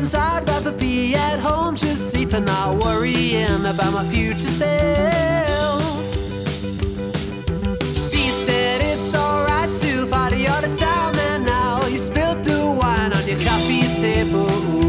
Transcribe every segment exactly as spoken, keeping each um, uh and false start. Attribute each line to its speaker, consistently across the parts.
Speaker 1: reasons I'd rather be at home, just sleeping, not worrying about my future self. She said it's alright to party all the time, and now you spilled the wine on your coffee table.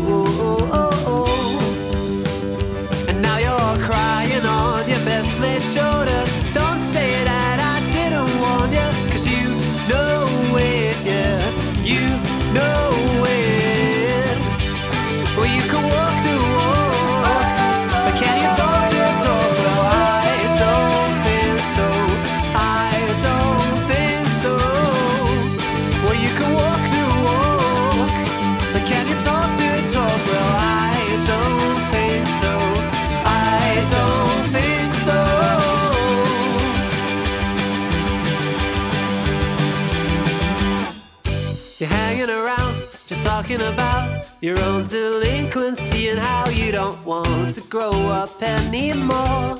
Speaker 1: And now you're crying on your best mate's shoulder. Don't say that I didn't warn you, 'cause you know it, yeah, you know it. Well, you can walk the walk, but can you talk the talk? Well, I don't think so, I don't think so. Well, you can walk the walk, but can you talk the talk? Well, I don't think so, I don't think so. You're hanging around, just talking about your own delinquency and how you don't want to grow up anymore.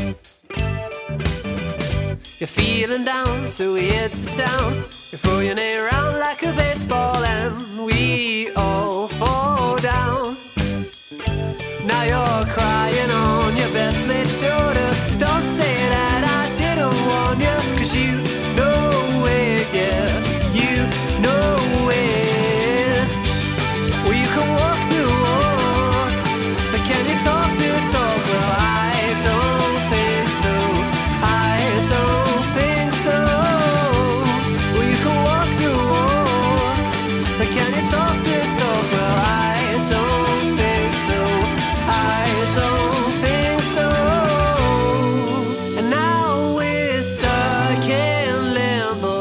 Speaker 1: You're feeling down, so we head to town. You throw your name around like a baseball and we all fall down. Now you're crying on your best mate's shoulder. Don't say that I didn't warn you, 'cause you know it, yeah, you know it. Well, you can walk the walk, but can you talk the talk? Well, I don't think so, I don't think so. Well, you can walk the walk, but can you talk the talk? Well, I don't think so, I don't think so. And now we're stuck in limbo,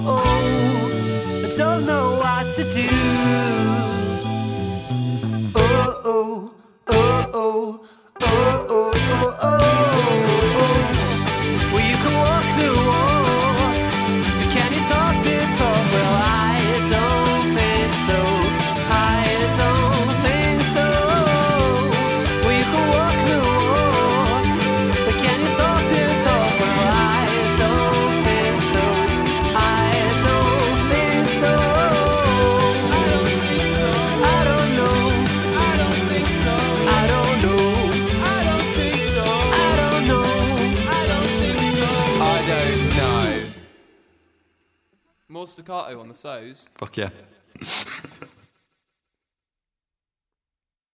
Speaker 1: I don't know what to do. Oh, oh, oh, oh, oh, oh, oh, oh. Well, you can walk the walk, but can you talk the talk? Well, I don't think so, I don't think so. Well, you can walk the walk, but can you talk the talk? Well, I don't think so, I don't think so. I don't think so, I don't know, I don't think so, I don't know, I don't think so, I don't know, I don't think so.
Speaker 2: I don't know. More staccato on the so's.
Speaker 3: Fuck yeah.